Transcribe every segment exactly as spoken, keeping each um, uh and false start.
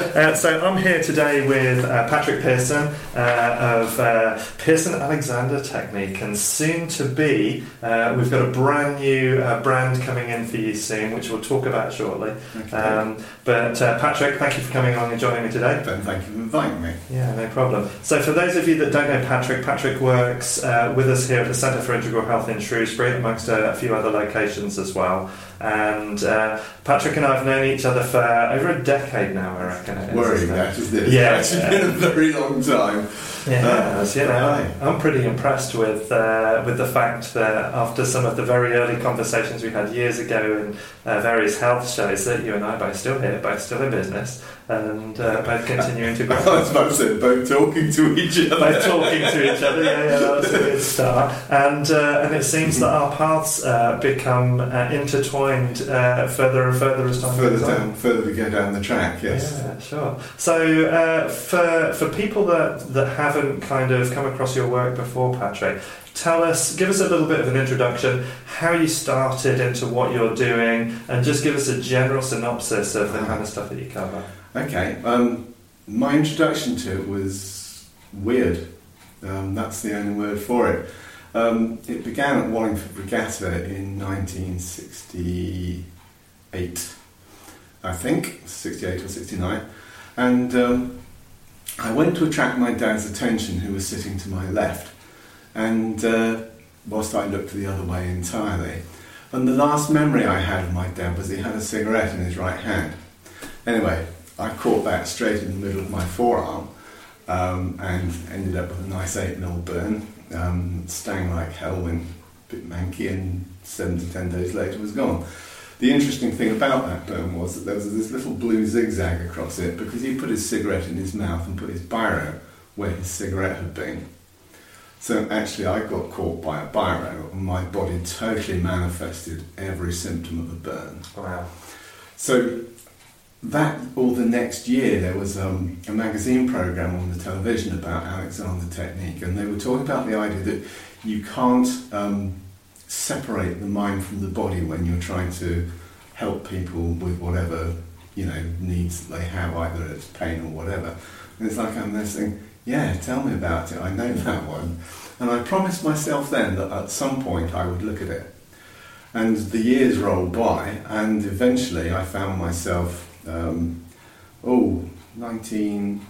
uh, so I'm here today with uh, Patrick Pearson uh, of uh, Pearson Alexander Technique, and soon to be, uh, we've got a brand new uh, brand coming in for you soon, which we'll talk about shortly. Okay. Um, but uh, Patrick, thank you for coming along and joining me today. Ben, thank you for inviting me. Yeah, no problem. So for those of you that don't know Patrick, Patrick works uh, with us here at the Centre for Integral Health in Shrewsbury, amongst uh, a few other locations as well. And uh, Patrick and I have known each other for over a decade now, I reckon it is. Worrying that, isn't it? Yeah. It's been a very long time. Yeah, Uh, you know, right. I'm pretty impressed with uh, with the fact that after some of the very early conversations we had years ago in uh, various health shows, that you and I are both still here, both still in business, and uh, both continuing to grow. I was about to say, both talking to each other. Both talking to each other, yeah, yeah, that was a good start. And uh, and it seems that our paths uh, become uh, intertwined uh, further and further as time Further goes down, on. further to go down the track, yes. Yeah, sure. So uh, for for people that that haven't kind of come across your work before, Patrick, tell us, give us a little bit of an introduction, how you started into what you're doing, and just give us a general synopsis of the kind of stuff that you cover. Okay, um, my introduction to it was weird. Um, that's the only word for it. Um, it began at Wallingford Regatta in nineteen sixty-eight, I think, sixty-eight or sixty-nine, and um, I went to attract my dad's attention, who was sitting to my left, and uh, whilst I looked the other way entirely. And the last memory I had of my dad was he had a cigarette in his right hand. Anyway, I caught that straight in the middle of my forearm, um, and ended up with a nice eight mil burn. Um, stung like hell, went a bit manky, and seven to ten days later was gone. The interesting thing about that burn was that there was this little blue zigzag across it because he put his cigarette in his mouth and put his biro where his cigarette had been. So actually I got caught by a biro and my body totally manifested every symptom of a burn. Wow. So that, or the next year, there was um, a magazine programme on the television about Alexander Technique, and they were talking about the idea that you can't um, separate the mind from the body when you're trying to help people with whatever, you know, needs that they have, either it's pain or whatever. And it's like I'm there saying, yeah, tell me about it, I know that one. And I promised myself then that at some point I would look at it. And the years rolled by, and eventually I found myself, um, oh, nineteen,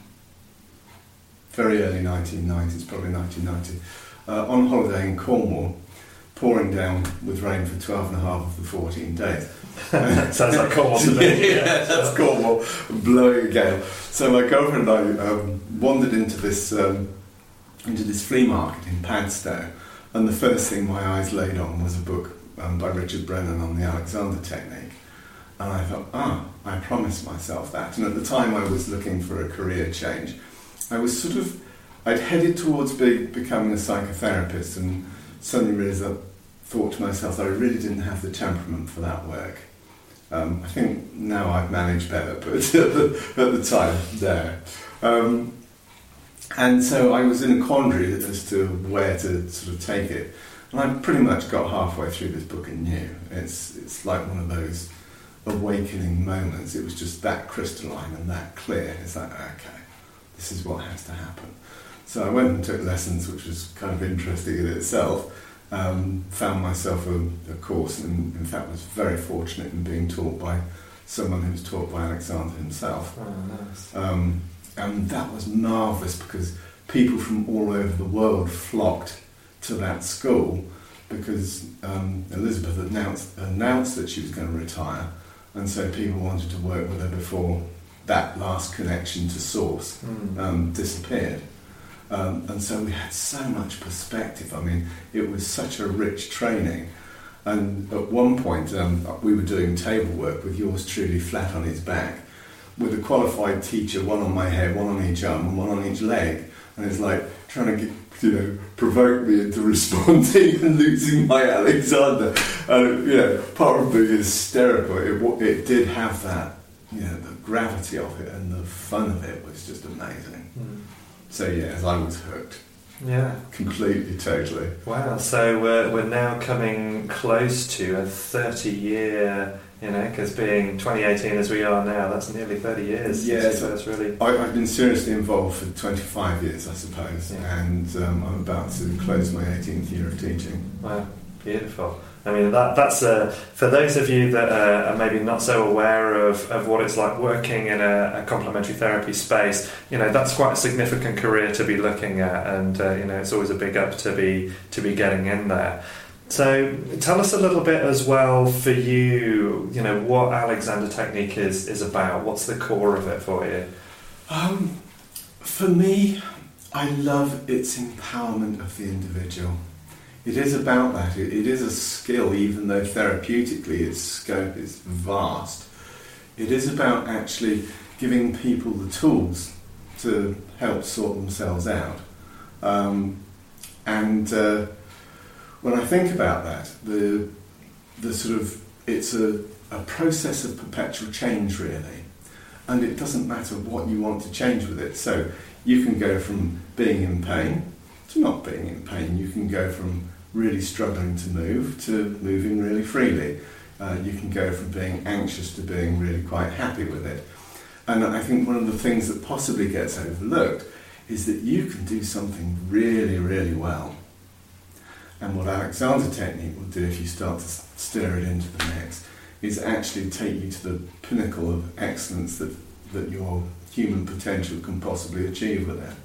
very early nineteen nineties, probably nineteen ninety, uh, on holiday in Cornwall, pouring down with rain for twelve and a half of the fourteen days. Sounds like Cornwall to me. Yeah, yeah, that's Cornwall, blowing a gale. So my girlfriend and I um, wandered into this um, into this flea market in Padstow, and the first thing my eyes laid on was a book um, by Richard Brennan on the Alexander Technique. And I thought, ah, I promised myself that. And at the time I was looking for a career change. I was sort of, I'd headed towards be, becoming a psychotherapist, and suddenly realised I thought to myself that I really didn't have the temperament for that work. Um, I think now I've managed better, but at the, at the time, there. Um, and so I was in a quandary as to where to sort of take it. And I pretty much got halfway through this book and knew. It's, it's like one of those awakening moments. It was just that crystalline and that clear. It's like, okay, this is what has to happen. So I went and took lessons, which was kind of interesting in itself. Um, found myself a, a course, and in fact was very fortunate in being taught by someone who was taught by Alexander himself. Oh, nice. Um, and that was marvellous because people from all over the world flocked to that school because um, Elizabeth announced, announced that she was going to retire, and so people wanted to work with her before that last connection to source Mm. um, disappeared. Um, and so we had so much perspective. I mean, it was such a rich training. And at one point, um, we were doing table work with yours truly flat on his back, with a qualified teacher, one on my head, one on each arm, and one on each leg. And it's like trying to get, you know, provoke me into responding and losing my Alexander. And, you know, part of being hysterical, it, it did have that, you know, the gravity of it and the fun of it was just amazing. Mm. So, yes, I was hooked. Yeah. Completely, totally. Wow, so we're, we're now coming close to a thirty-year You know, because being twenty eighteen as we are now, that's nearly thirty years. Yeah, so so that's really. I, I've been seriously involved for twenty-five years, I suppose, Yeah. and um, I'm about to close my eighteenth year of teaching. Wow, beautiful. I mean, that that's uh, for those of you that uh, are maybe not so aware of, of what it's like working in a, a complementary therapy space. You know, that's quite a significant career to be looking at, and uh, you know, it's always a big up to be to be getting in there. So, tell us a little bit as well for you. You know, what Alexander Technique is is about. What's the core of it for you? Um, for me, I love its empowerment of the individual. It is about that. It, it is a skill, even though therapeutically its scope is vast. It is about actually giving people the tools to help sort themselves out. Um, and uh, when I think about that, the the sort of it's a, a process of perpetual change, really. And it doesn't matter what you want to change with it. So you can go from being in pain to not being in pain. You can go from really struggling to move to moving really freely. Uh, you can go from being anxious to being really quite happy with it. And I think one of the things that possibly gets overlooked is that you can do something really, really well. And what Alexander Technique will do if you start to stir it into the mix is actually take you to the pinnacle of excellence that, that your human potential can possibly achieve with it.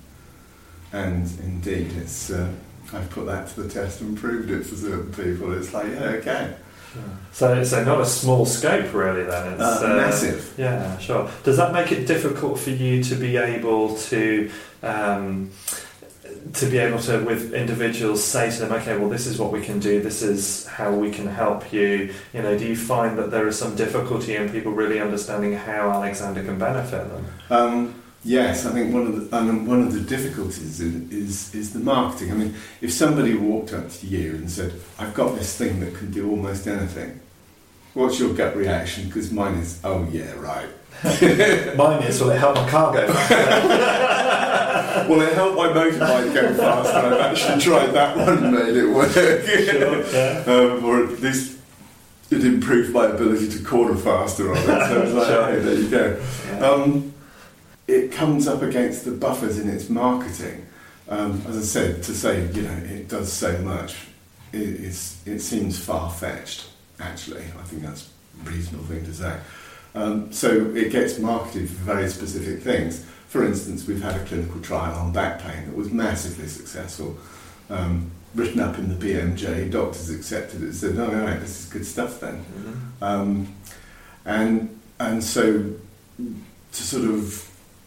And indeed, it's uh, I've put that to the test and proved it for certain people. It's like, yeah, okay. So, so not a small scope, really. Then it's uh, uh, massive. Yeah, sure. Does that make it difficult for you to be able to, um, to be able to, with individuals, say to them, okay, well, this is what we can do. This is how we can help you. You know, do you find that there is some difficulty in people really understanding how Alexander can benefit them? Um, Yes, I think one of the um, one of the difficulties is, is is the marketing. I mean, if somebody walked up to you and said, "I've got this thing that can do almost anything," what's your gut reaction? Because mine is, "Oh yeah, right." Mine is, will it help my car go faster? Will it help my motorbike go faster? I've actually tried that one and made it work. Sure, yeah. um, or at least it improved my ability to corner faster on it. So it's like, Sure. hey, there you go. Yeah. Um, it comes up against the buffers in its marketing. Um, as I said, to say, you know, it does so much, it, it's, it seems far-fetched, actually. I think that's a reasonable thing to say. Um, so it gets marketed for very specific things. For instance, we've had a clinical trial on back pain that was massively successful. Um, written up in the B M J, doctors accepted it and said, no, no, no, this is good stuff then. Mm-hmm. Um, and, and so to sort of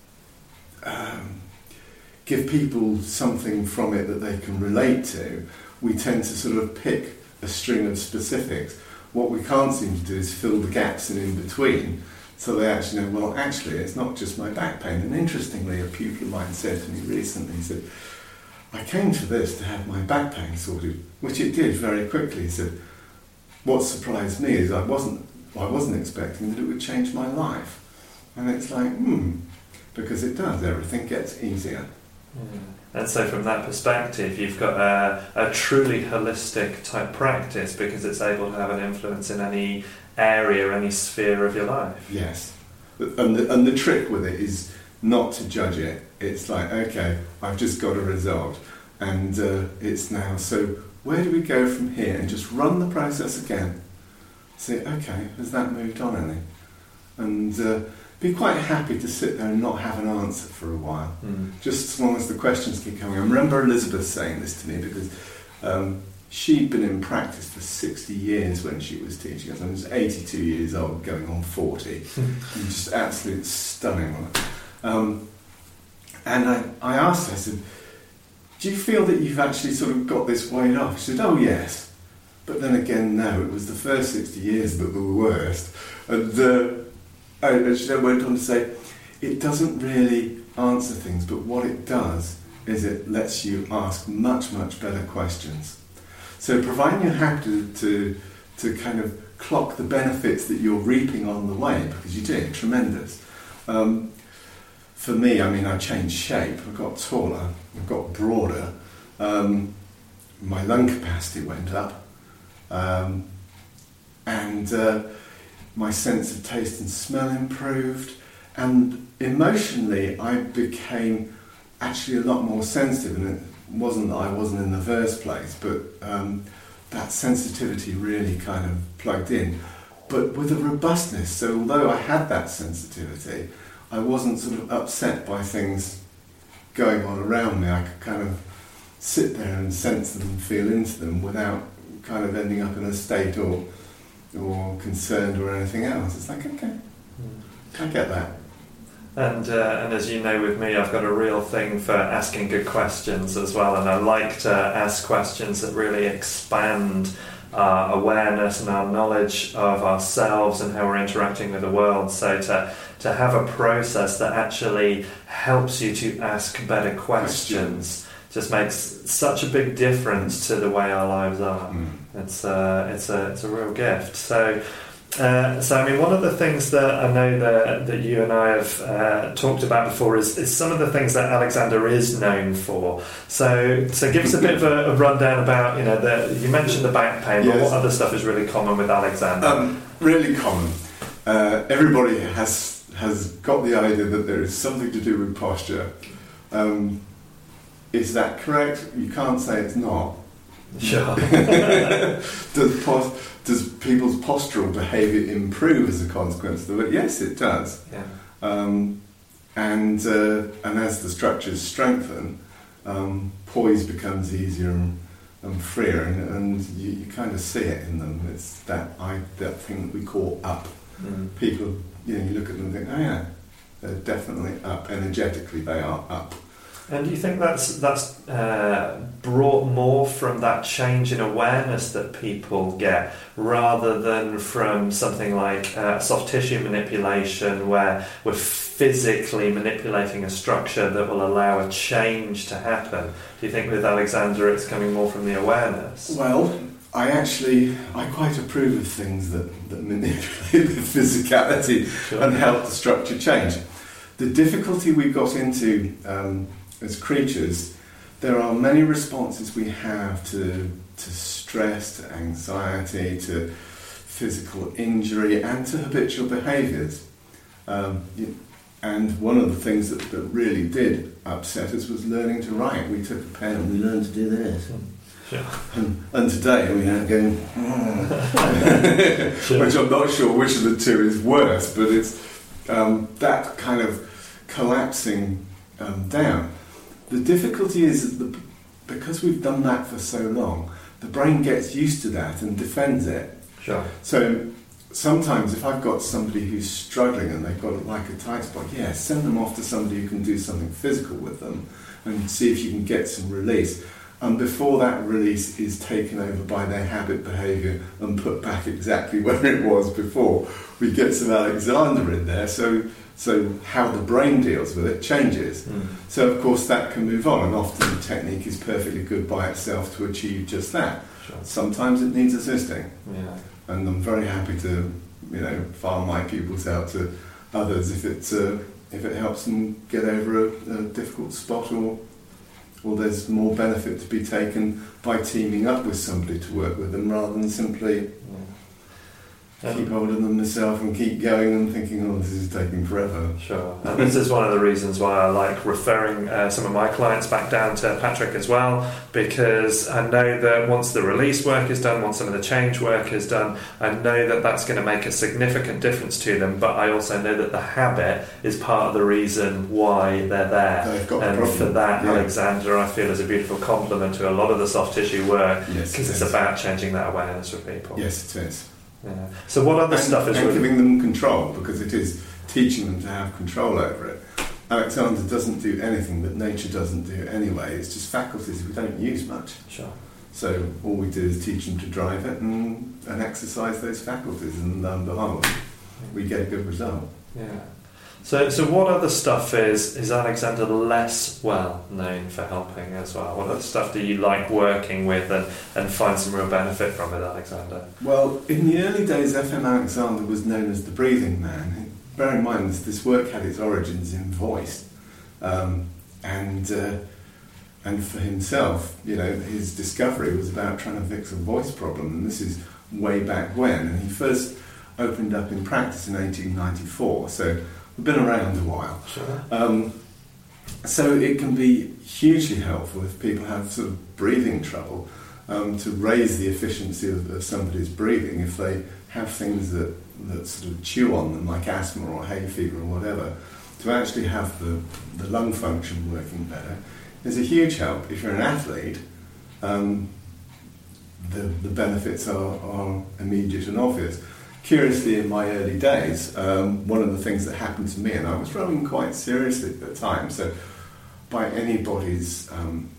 Um, give people something from it that they can relate to, we tend to sort of pick a string of specifics. What we can't seem to do is fill the gaps in, in between, so they actually know, well, actually, it's not just my back pain. And interestingly, a pupil of mine said to me recently, he said, I came to this to have my back pain sorted, which it did very quickly. He said, what surprised me is I wasn't, I wasn't expecting that it would change my life. And it's like, hmm, because it does, everything gets easier. Yeah. And so from that perspective, you've got a, a truly holistic type practice because it's able to have an influence in any area, any sphere of your life. Yes. And the, and the trick with it is not to judge it. It's like, okay, I've just got a result, and uh, it's now, so where do we go from here? And just run the process again. Say, okay, has that moved on any? And uh, be quite happy to sit there and not have an answer for a while, mm. just as long as the questions keep coming. I remember Elizabeth saying this to me because um, she'd been in practice for sixty years when she was teaching us. I was eighty-two years old, going on forty. Just absolutely stunning. Um, and I, I asked her, I said, do you feel that you've actually sort of got this weight off? She said, oh yes. But then again, no, it was the first sixty years that were the worst. And uh, And she then went on to say, it doesn't really answer things, but what it does is it lets you ask much, much better questions. So providing you're happy to, to, to kind of clock the benefits that you're reaping on the way, because you do, tremendous. Um, for me, I mean, I changed shape. I got taller, I got broader. Um, my lung capacity went up. Um, and... Uh, my sense of taste and smell improved, and emotionally I became actually a lot more sensitive. And it wasn't that I wasn't in the first place, but um, that sensitivity really kind of plugged in, but with a robustness. So although I had that sensitivity, I wasn't sort of upset by things going on around me. I could kind of sit there and sense them and feel into them without kind of ending up in a state or or concerned or anything else. It's like, okay, I get that. And uh, and as you know, with me, I've got a real thing for asking good questions as well, and I like to ask questions that really expand our awareness and our knowledge of ourselves and how we're interacting with the world. So to to have a process that actually helps you to ask better questions just makes such a big difference to the way our lives are. Mm. It's uh, it's a it's a real gift. So. Uh, so, I mean, one of the things that I know that, that you and I have uh, talked about before is, is some of the things that Alexander is known for. So, so give us a bit of a, a rundown about, you know, the, you mentioned the back pain, but yes. What other stuff is really common with Alexander? Um, really common. Uh, everybody has has got the idea that there is something to do with posture. Um, is that correct? You can't say it's not. Sure. does, pos- does people's postural behaviour improve as a consequence of it? Yes, it does. Yeah. Um, and uh, and as the structures strengthen, um, poise becomes easier and, and freer, and, and you, you kind of see it in them. It's that I that thing that we call up. Mm. People, you know, you look at them and think, oh yeah, they're definitely up. Energetically, they are up. And do you think that's that's uh, brought more from that change in awareness that people get, rather than from something like uh, soft tissue manipulation, where we're physically manipulating a structure that will allow a change to happen? Do you think with Alexander it's coming more from the awareness? Well, I actually, I quite approve of things that, that manipulate the physicality sure. and help the structure change. The difficulty we got into um, as creatures, there are many responses we have to to stress, to anxiety, to physical injury, and to habitual behaviours. Um, and one of the things that, that really did upset us was learning to write. We took a pen and we learned to do this. Sure. And, and today we are going, oh. sure. which I'm not sure which of the two is worse, but it's um, that kind of collapsing um, down. The difficulty is that the, because we've done that for so long, the brain gets used to that and defends it. Sure. So sometimes if I've got somebody who's struggling and they've got like a tight spot, yeah, send them off to somebody who can do something physical with them and see if you can get some release. And before that release is taken over by their habit behaviour and put back exactly where it was before, we get some Alexander in there. So So how the brain deals with it changes. Mm. So of course that can move on, and often the technique is perfectly good by itself to achieve just that. Sure. Sometimes it needs assisting. Yeah. And I'm very happy to, you know, farm my pupils out to others if it uh, if it helps them get over a, a difficult spot, or or there's more benefit to be taken by teaming up with somebody to work with them rather than simply. Yeah. Um, keep hold of them myself and keep going and thinking, oh, this is taking forever. Sure. And this is one of the reasons why I like referring uh, some of my clients back down to Patrick as well, because I know that once the release work is done, once some of the change work is done, I know that that's going to make a significant difference to them, but I also know that the habit is part of the reason why they're there. They've got and the problem. For that, yeah. Alexander, I feel, is a beautiful compliment to a lot of the soft tissue work, because yes, it it's about changing that awareness for people. Yes, it is. Yeah. So what other and, stuff is and really... giving them control, because it is teaching them to have control over it. Alexander doesn't do anything that nature doesn't do anyway. It's just faculties we don't use much. Sure. So all we do is teach them to drive it and, and exercise those faculties, and lo and behold, we get a good result. Yeah. So, so what other stuff is is Alexander less well known for helping as well? What other stuff do you like working with and, and find some real benefit from with Alexander? Well, in the early days, F M Alexander was known as the breathing man. Bear in mind, this work had its origins in voice, um, and uh, and for himself, you know, his discovery was about trying to fix a voice problem, and this is way back when. And he first opened up in practice in eighteen ninety-four, so we've been around a while. Sure. Um, so it can be hugely helpful if people have sort of breathing trouble, um, to raise the efficiency of, of somebody's breathing if they have things that, that sort of chew on them, like asthma or hay fever or whatever, to actually have the, the lung function working better is a huge help. If you're an athlete, um, the, the benefits are, are immediate and obvious. Curiously, in my early days, um, one of the things that happened to me, and I was rowing quite seriously at the time, so by anybody's um,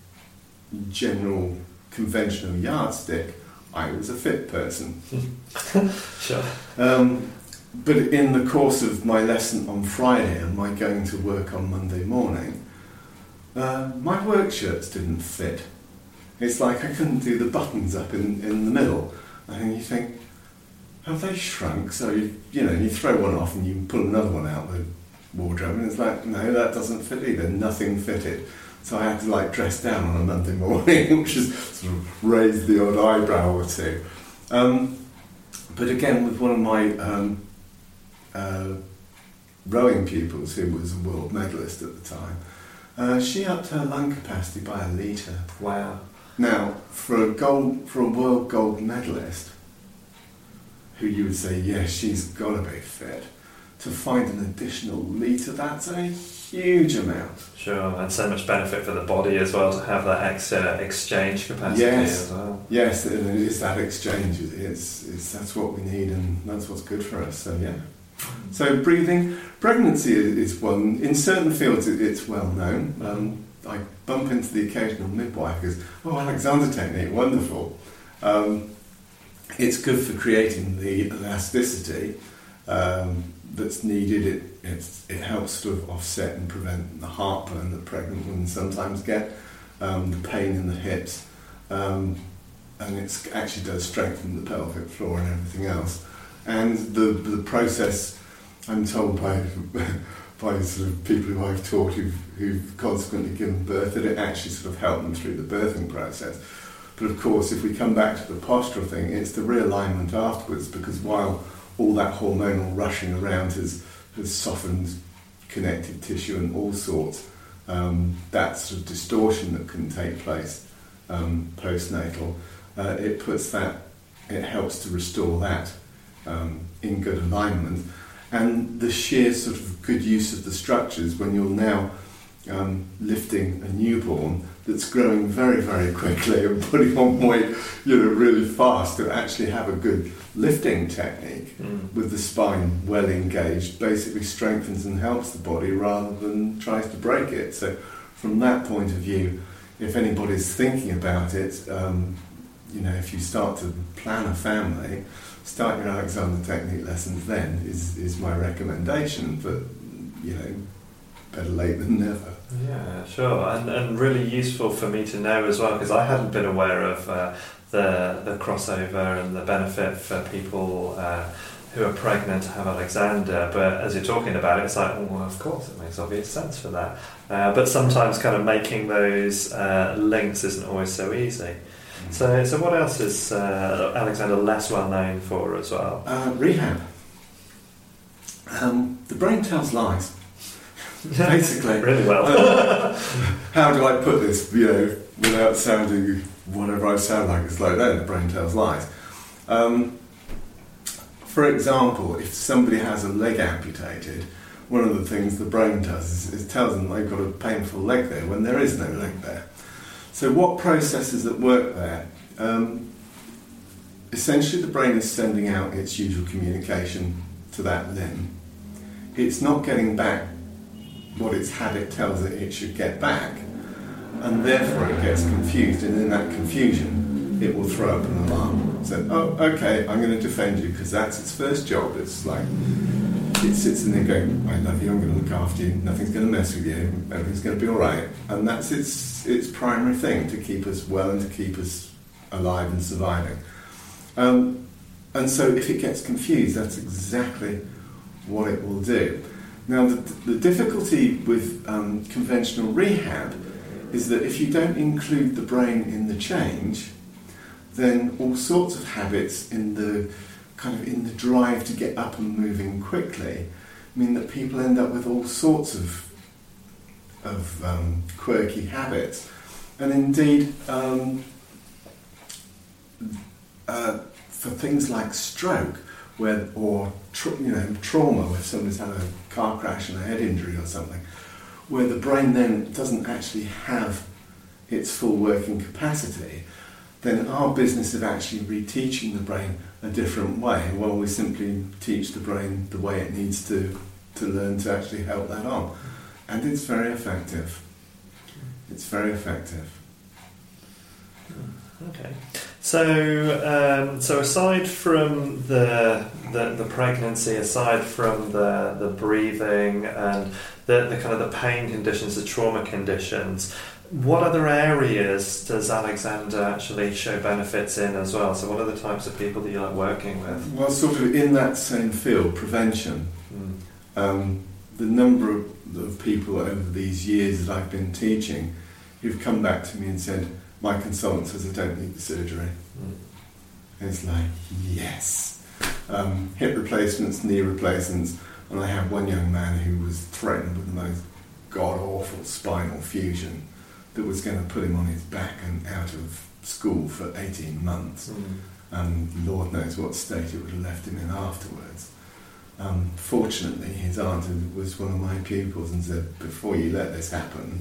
general conventional yardstick, I was a fit person. Sure. Um, but in the course of my lesson on Friday and my going to work on Monday morning, uh, my work shirts didn't fit. It's like I couldn't do the buttons up in, in the middle. And you think, have they shrunk? So you, you know, you throw one off and you pull another one out of the wardrobe, and it's like, no, that doesn't fit either. Nothing fitted. So I had to like dress down on a Monday morning, which is sort of raised the odd eyebrow or two. Um, but again, with one of my um, uh, rowing pupils, who was a world medalist at the time, uh, she upped her lung capacity by a litre. Wow. Now, for a gold, for a world gold medalist, who you would say, yes, she's got to be fit, to find an additional litre, that's a huge amount. Sure, and so much benefit for the body as well to have that extra exchange capacity yes. as well. Yes, it is that exchange. It's, it's that's what we need, and that's what's good for us. So yeah. So breathing, pregnancy is one. In certain fields, it, it's well known. Um, I bump into the occasional midwife who goes, "Oh, Alexander technique, wonderful." Um, it's good for creating the elasticity um, that's needed. It it's, it helps sort of offset and prevent the heartburn that pregnant women sometimes get, um, the pain in the hips, um, and it actually does strengthen the pelvic floor and everything else. And the the process, I'm told by by sort of people who I've taught who've, who've consequently given birth, that it actually sort of helped them through the birthing process. But of course, if we come back to the postural thing, it's the realignment afterwards, because while all that hormonal rushing around has, has softened connective tissue and all sorts, um, that sort of distortion that can take place um, postnatal, uh, it puts that, it helps to restore that um, in good alignment. And the sheer sort of good use of the structures when you're now um, lifting a newborn that's growing very, very quickly and putting on weight, you know, really fast, to actually have a good lifting technique mm. with the spine well engaged, basically strengthens and helps the body rather than tries to break it. So from that point of view, if anybody's thinking about it, um, you know, if you start to plan a family, start your Alexander technique lessons then is, is my recommendation, but, you know, better late than never. Yeah, sure, and and really useful for me to know as well, because I hadn't been aware of uh, the the crossover and the benefit for people uh, who are pregnant to have Alexander. But as you're talking about it, it's like, oh, well, of course, it makes obvious sense for that. Uh, but sometimes kind of making those uh, links isn't always so easy. So, so what else is uh, Alexander less well known for as well? Uh, rehab. Um, the brain tells lies. Basically. Really well. uh, how do I put this, you know, without sounding whatever I sound like? It's like, no, the brain tells lies. Um, for example, if somebody has a leg amputated, one of the things the brain does is, is tells them they've got a painful leg there when there is no leg there. So what processes at work there? Um, essentially the brain is sending out its usual communication to that limb. It's not getting back what its habit tells it it should get back, and therefore it gets confused, and in that confusion it will throw up an alarm. So, oh, okay, I'm going to defend you, because that's its first job. It's like, it sits in there going, I love you, I'm going to look after you, nothing's going to mess with you, everything's going to be alright. And that's its its primary thing, to keep us well and to keep us alive and surviving. Um, and so if it gets confused, that's exactly what it will do. Now, the, the difficulty with um, conventional rehab is that if you don't include the brain in the change, then all sorts of habits in the kind of in the drive to get up and moving quickly, mean that people end up with all sorts of of um, quirky habits, and indeed um, uh, for things like stroke, where or tra- you know trauma, where somebody's had a car crash and a head injury or something, where the brain then doesn't actually have its full working capacity, then our business of actually reteaching the brain a different way, well, we simply teach the brain the way it needs to to learn to actually help that on. And it's very effective. It's very effective. Okay. So, um, so aside from the, the the pregnancy, aside from the the breathing and the, the kind of the pain conditions, the trauma conditions, what other areas does Alexander actually show benefits in as well? So, what are the types of people that you like working with? Well, sort of in that same field, prevention. Mm. Um, the number of, of people over these years that I've been teaching who've come back to me and said, my consultant says I don't need the surgery. Mm. And it's like, yes. Um, hip replacements, knee replacements, and I had one young man who was threatened with the most god-awful spinal fusion that was going to put him on his back and out of school for eighteen months. Mm. And Lord knows what state it would have left him in afterwards. Um, fortunately, his aunt was one of my pupils and said, before you let this happen,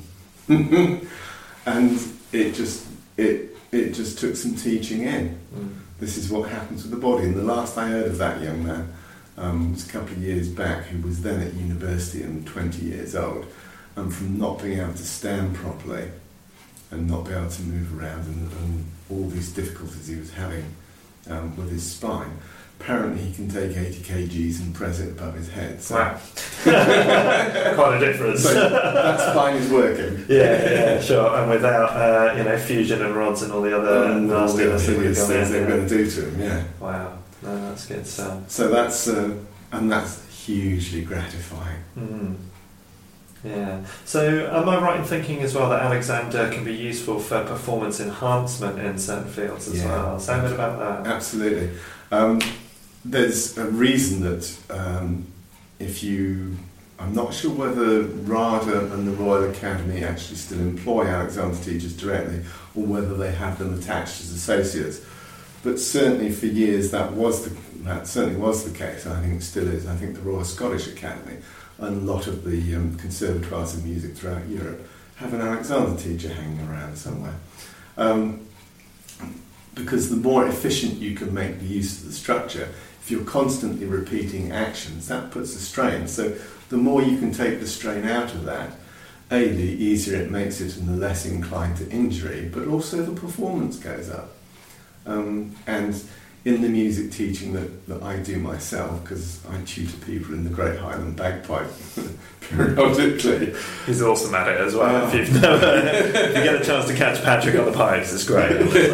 and it just it it just took some teaching in. Mm. This is what happens with the body. And the last I heard of that young man um, was a couple of years back, who was then at university and twenty years old, and from not being able to stand properly and not be able to move around and, and all these difficulties he was having um, with his spine. Apparently he can take eighty kilograms and press it above his head. So wow. Quite a difference. So that spine is working. Yeah, yeah, sure. And without, uh, you know, fusion and rods and all the other um, all the other nastiness that would things go things in, they're yeah. going to do to him, yeah. Wow. No, that's good. So, So that's, uh, and that's hugely gratifying. mm. Yeah. So, am I right in thinking as well that Alexander can be useful for performance enhancement in certain fields as Yeah. well? Say a bit about that. Absolutely. Um, there's a reason that um, if you... I'm not sure whether RADA and the Royal Academy actually still employ Alexander teachers directly, or whether they have them attached as associates. But certainly for years that was the, that certainly was the case, and I think it still is. I think the Royal Scottish Academy and a lot of the um, conservatoires of music throughout Europe have an Alexander teacher hanging around somewhere. Um, because the more efficient you can make the use of the structure, if you're constantly repeating actions, that puts a strain. So the more you can take the strain out of that, A, the easier it makes it and the less inclined to injury, but also the performance goes up. Um, and in the music teaching that, that I do myself, because I tutor people in the Great Highland Bagpipe periodically. He's awesome at it as well. Oh. If, you've never, if you get a chance to catch Patrick on the pipes, it's great.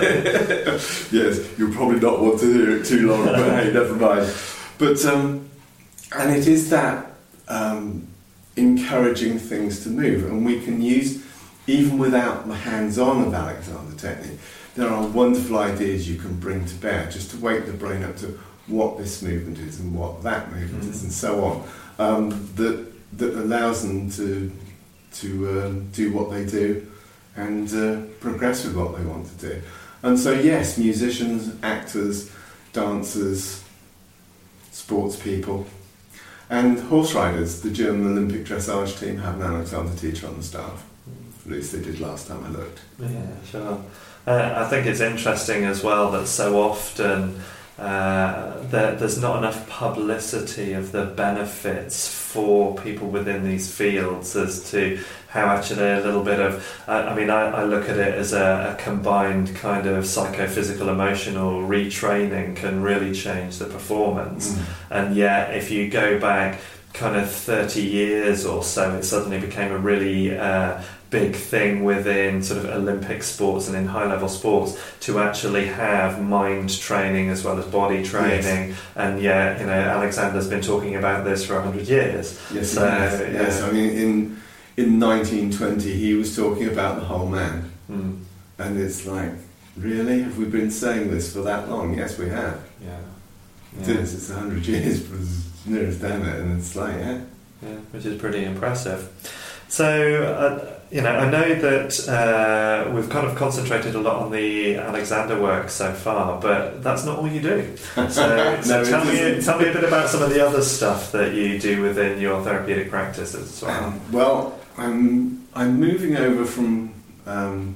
Yes, you'll probably not want to hear it too long, but hey, never mind. But, um, and it is that um, encouraging things to move, and we can use, even without the hands-on of Alexander technique, there are wonderful ideas you can bring to bear just to wake the brain up to what this movement is and what that movement mm-hmm. is and so on, um, that that allows them to to um, do what they do and uh, progress with what they want to do. And so yes, musicians, actors, dancers, sports people, and horse riders. The German Olympic dressage team have an Alexander teacher on the staff. At least they did last time I looked. Yeah, sure. Uh, I think it's interesting as well that so often uh, there, there's not enough publicity of the benefits for people within these fields as to how actually a little bit of, uh, I mean, I, I look at it as a, a combined kind of psychophysical, emotional retraining can really change the performance. Mm. And yet, if you go back kind of thirty years or so, it suddenly became a really uh, big thing within sort of Olympic sports and in high-level sports to actually have mind training as well as body training. Yes. And yeah, you know, Alexander's been talking about this for a hundred years. Yes, so, yes. Yeah. yes. I mean, in in nineteen twenty, he was talking about the whole man, mm. and it's like, really, have we been saying this for that long? Yes, we have. Yeah. Yeah. It is. It's a hundred years as near as damn it, and it's like yeah, yeah, which is pretty impressive. So. Uh, You know, I know that uh, we've kind of concentrated a lot on the Alexander work so far, but that's not all you do. So, so no, tell me, tell me a bit about some of the other stuff that you do within your therapeutic practice as well. Um, well, I'm I'm moving over from um,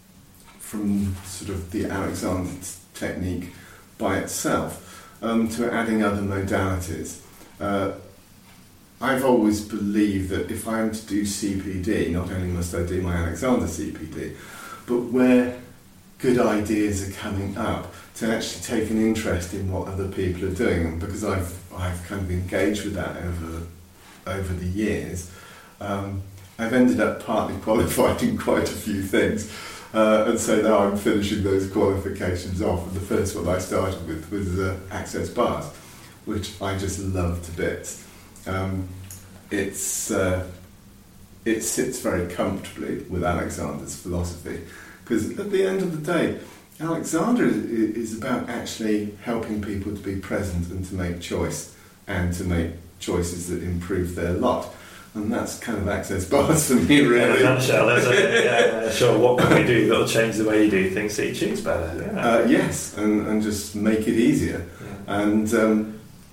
from sort of the Alexander technique by itself um, to adding other modalities. Uh, I've always believed that if I'm to do C P D, not only must I do my Alexander C P D, but where good ideas are coming up, to actually take an interest in what other people are doing. And because I've I've kind of engaged with that over over the years, um, I've ended up partly qualified in quite a few things. Uh, and so now I'm finishing those qualifications off. And the first one I started with was uh, Access Bars, which I just love to bits. Um, it's uh, it sits very comfortably with Alexander's philosophy, because at the end of the day, Alexander is, is about actually helping people to be present and to make choice and to make choices that improve their lot, and that's kind of Access Bars for me, really. In a nutshell, is it? Yeah, sure. What can we do that'll change the way you do things so you choose better? Yeah. Uh, yes, and, and just make it easier, yeah. and. Um,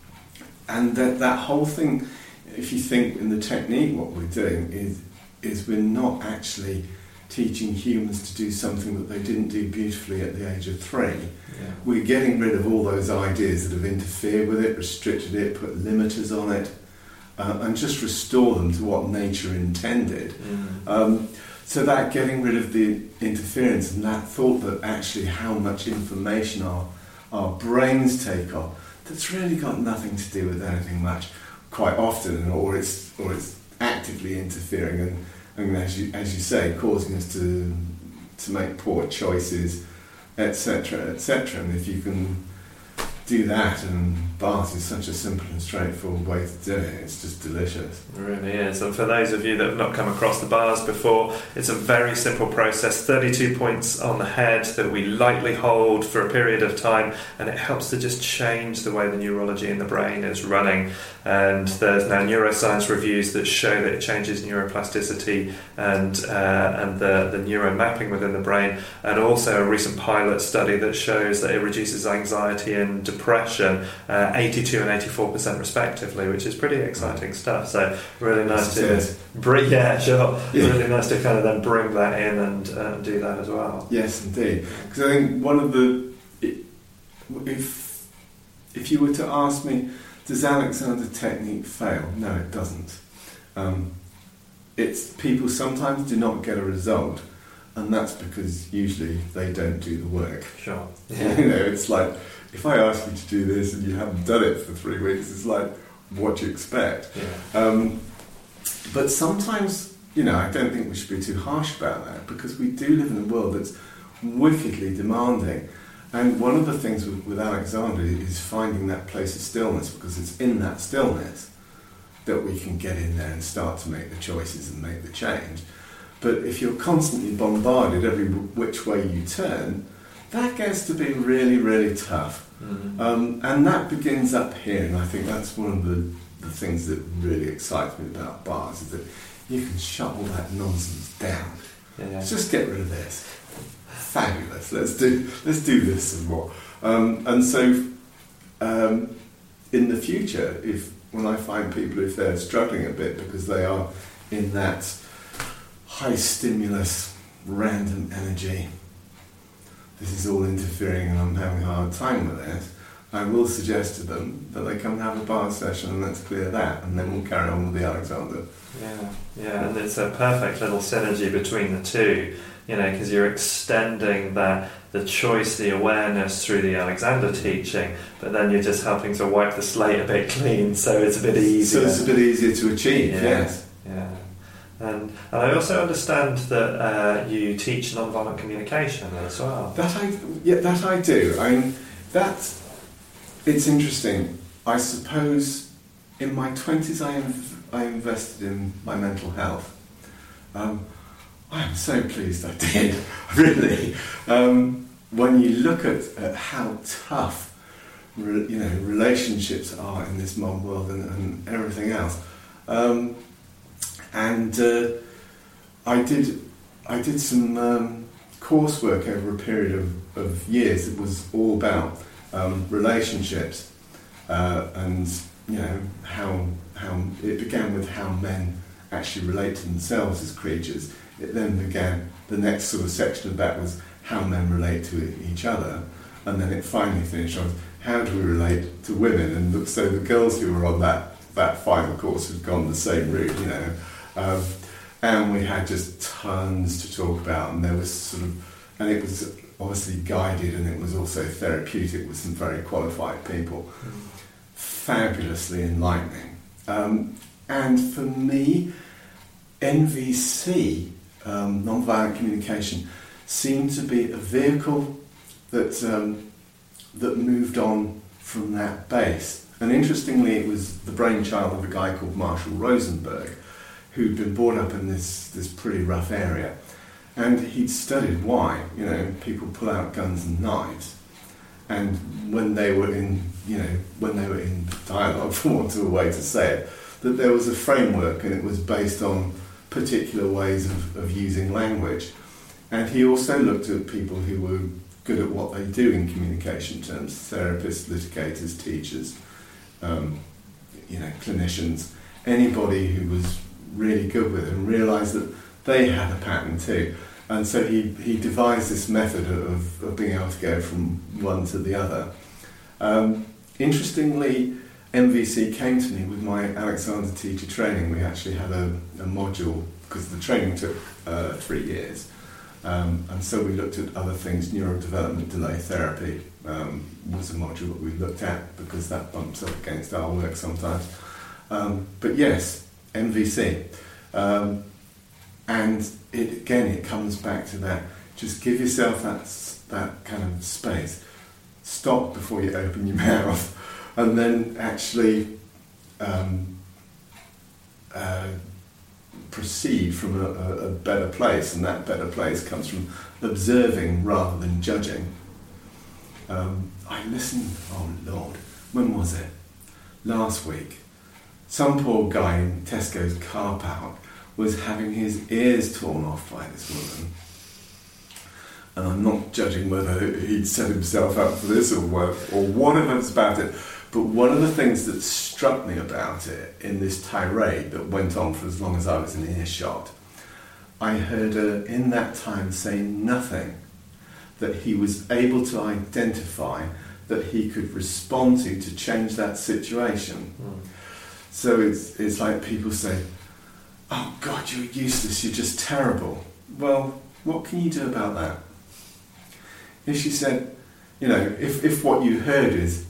And that, that whole thing, if you think in the technique, what we're doing is is we're not actually teaching humans to do something that they didn't do beautifully at the age of three. Yeah. We're getting rid of all those ideas that have interfered with it, restricted it, put limiters on it, uh, and just restore them to what nature intended. Mm. Um, so that getting rid of the interference and that thought that actually how much information our, our brains take on, that's really got nothing to do with anything much, quite often, or it's or it's actively interfering and, and as you as you say, causing us to to make poor choices, et cetera, et cetera. And if you can do that, and Bars is such a simple and straightforward way to do it, it's just delicious. It really is. And for those of you that have not come across the Bars before, it's a very simple process, thirty-two points on the head that we lightly hold for a period of time, and it helps to just change the way the neurology in the brain is running. And there's now neuroscience reviews that show that it changes neuroplasticity and uh, and the, the neuromapping within the brain, and also a recent pilot study that shows that it reduces anxiety and depression uh, eighty-two and eighty-four percent respectively, which is pretty exciting stuff. So really nice to bring, yeah, sure, yeah. really nice to kind of then bring that in and uh, do that as well. Yes, indeed. Because I think one of the, if if you were to ask me, does Alexander technique fail? No, it doesn't. Um, it's people sometimes do not get a result, and that's because usually they don't do the work. Sure. Yeah. You know, it's like, if I ask you to do this and you haven't done it for three weeks, it's like, what do you expect? Yeah. Um, but sometimes, you know, I don't think we should be too harsh about that, because we do live in a world that's wickedly demanding. And one of the things with, with Alexander is finding that place of stillness, because it's in that stillness that we can get in there and start to make the choices and make the change. But if you're constantly bombarded every which way you turn, that gets to be really, really tough. Mm-hmm. Um, and that begins up here, and I think that's one of the, the things that really excites me about Bars, is that you can shut all that nonsense down. Yeah. Just get rid of this. Fabulous. Let's do let's do this some more. Um, and so, um, in the future, if when I find people, if they're struggling a bit because they are in that high stimulus, random energy, this is all interfering and I'm having a hard time with it, I will suggest to them that they come and have a bar session and let's clear that, and then we'll carry on with the Alexander. Yeah, yeah, and it's a perfect little synergy between the two, you know, because you're extending that, the choice, the awareness through the Alexander teaching, but then you're just helping to wipe the slate a bit clean, so it's a bit easier. So it's a bit easier to achieve, yeah, yes. Yeah. And, and I also understand that uh, you teach non-violent communication as well. That I, yeah, that I do. I mean, that, it's interesting. I suppose in my twenties I, inv- I invested in my mental health. Um, I'm so pleased I did, really. Um, when you look at, at how tough re, you know, relationships are in this modern world and, and everything else. Um, and uh, I did I did some um, coursework over a period of, of years. It was all about um, relationships uh, and you know how how it began with how men actually relate to themselves as creatures. It then began, the next sort of section of that was how men relate to each other, and then it finally finished on how do we relate to women. And look, so the girls who were on that, that final course had gone the same route, you know, um, and we had just tons to talk about, and there was sort of, and it was obviously guided, and it was also therapeutic with some very qualified people. Mm. Fabulously enlightening. Um, and for me, N V C, um, nonviolent communication, seemed to be a vehicle that um, that moved on from that base. And interestingly, it was the brainchild of a guy called Marshall Rosenberg, who'd been brought up in this, this pretty rough area. And he'd studied why, you know, people pull out guns and knives. And when they were in, you know, when they were in dialogue, for want of a way to say it, that there was a framework, and it was based on particular ways of, of using language. And he also looked at people who were good at what they do in communication terms: therapists, litigators, teachers, um, you know, clinicians, anybody who was really good with it, and realised that they had a pattern too. And so he, he devised this method of, of being able to go from one to the other. Um, interestingly, M V C came to me with my Alexander teacher training. We actually had a, a module, because the training took uh, three years. Um, and so we looked at other things. Neurodevelopment delay therapy um, was a module that we looked at, because that bumps up against our work sometimes. Um, but yes, M V C. Um, and it, again, it comes back to that. Just give yourself that, that kind of space. Stop before you open your mouth. And then actually um, uh, proceed from a, a, a better place, and that better place comes from observing rather than judging. Um, I listened, oh Lord, when was it? Last week. Some poor guy in Tesco's car park was having his ears torn off by this woman. And I'm not judging whether he'd set himself up for this or what, or whatever it's about it. But one of the things that struck me about it in this tirade that went on for as long as I was in earshot, I heard her in that time say nothing that he was able to identify that he could respond to to change that situation. Mm. So it's, it's like people say, oh God, you're useless, you're just terrible. Well, what can you do about that? If she said, you know, if, if what you heard is,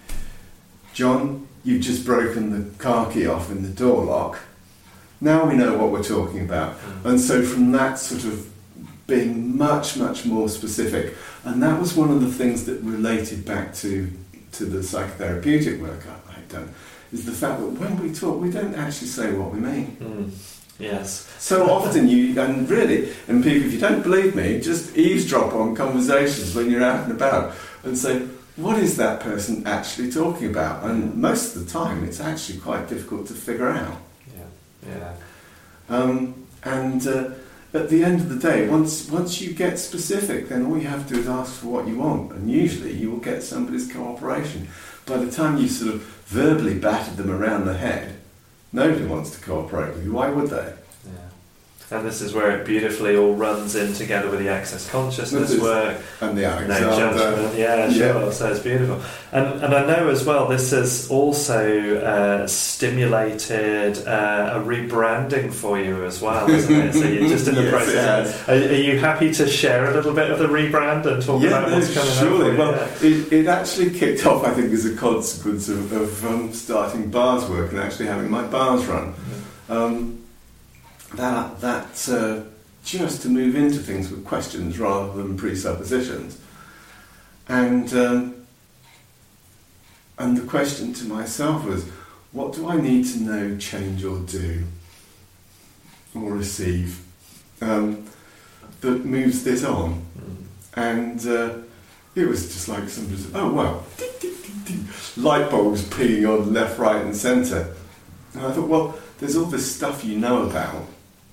John, you've just broken the car key off in the door lock, now we know what we're talking about. Mm. And so from that sort of being much, much more specific, and that was one of the things that related back to, to the psychotherapeutic work I, I'd done, is the fact that when we talk, we don't actually say what we mean. Mm. Yes. So often you, and really, and people, if you don't believe me, just eavesdrop on conversations when you're out and about and say, what is that person actually talking about? And most of the time it's actually quite difficult to figure out. Yeah, yeah. Um, and uh, at the end of the day, once once you get specific, then all you have to do is ask for what you want, and usually you will get somebody's cooperation. By the time you sort of verbally battered them around the head, nobody wants to cooperate with you. Why would they? Yeah. And this is where it beautifully all runs in together with the access consciousness is, work. And the Alexander. No judgment. Yeah, sure. Yeah. So it's beautiful. And and I know as well this has also uh, stimulated uh, a rebranding for you as well, isn't it? So you're just in the yes, process. Are, are you happy to share a little bit of the rebrand and talk yeah, about no, what's coming surely. up? Well, yeah. it, it actually kicked off, I think, as a consequence of, of um, starting bars work and actually having my bars run. Mm-hmm. Um, that that uh, just to move into things with questions rather than presuppositions, and um, and the question to myself was, what do I need to know, change, or do, or receive um, that moves this on? Mm. And uh, it was just like somebody said, oh well, light bulbs peeing on left, right, and centre. And I thought, well, there's all this stuff you know about.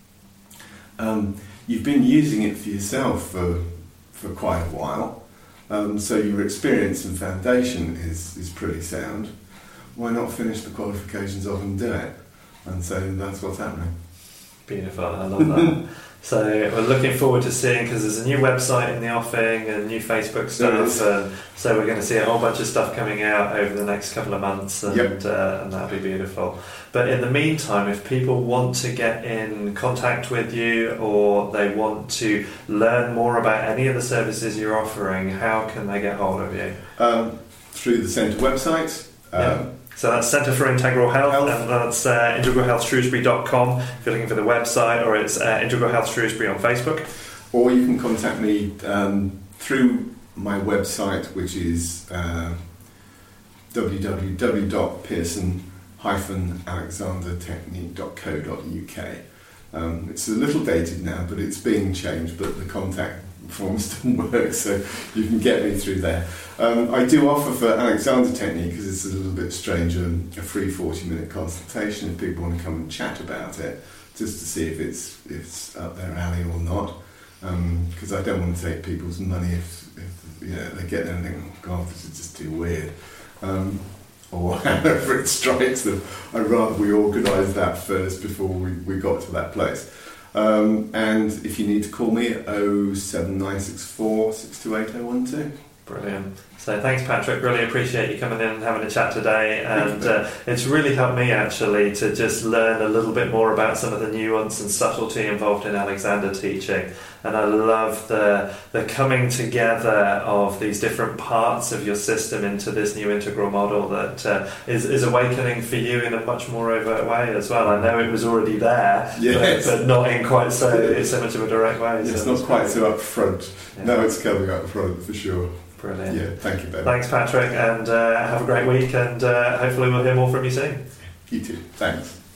Um, you've been using it for yourself for for quite a while, um, so your experience and foundation is is pretty sound. Why not finish the qualifications off and do it? And so that's what's happening. Beautiful, I love that. So we're looking forward to seeing, because there's a new website in the offing and new Facebook stuff, and so we're going to see a whole bunch of stuff coming out over the next couple of months, and, yep. uh, and that'll be beautiful. But in the meantime, if people want to get in contact with you, or they want to learn more about any of the services you're offering, how can they get hold of you? Um, through the Centre website. Um, yeah. So that's Centre for Integral Health, Health. and that's uh, integrral health shrewsbury dot com if you're looking for the website, or it's uh, Integral Health Shrewsbury on Facebook. Or you can contact me um, through my website, which is uh, w w w dot pearson dash alexander technique dot co dot u k. Um, it's a little dated now, but it's being changed, but the contact form still works, so you can get me through there. Um, I do offer for Alexander Technique, because it's a little bit strange, um, a free forty minute consultation if people want to come and chat about it, just to see if it's if it's up their alley or not. Because um, I don't want to take people's money if, if you know, they get there and think, oh God, this is just too weird. Um, or however it strikes them. I'd rather we organise that first before we, we got to that place. Um, and if you need to call me at oh seven nine six four, six two eight oh one two. Brilliant. So thanks, Patrick. Really appreciate you coming in and having a chat today, and uh, it's really helped me actually to just learn a little bit more about some of the nuance and subtlety involved in Alexander teaching. And I love the the coming together of these different parts of your system into this new integral model that uh, is, is awakening for you in a much more overt way as well. I know it was already there, yes. but, but not in quite so, so much of a direct way. It's so not quite so up front. Yeah. No, it's coming up front for sure. Brilliant. Yeah, thank you, Ben. Thanks, Patrick, and uh, have a great week, and uh, hopefully we'll hear more from you soon. You too. Thanks.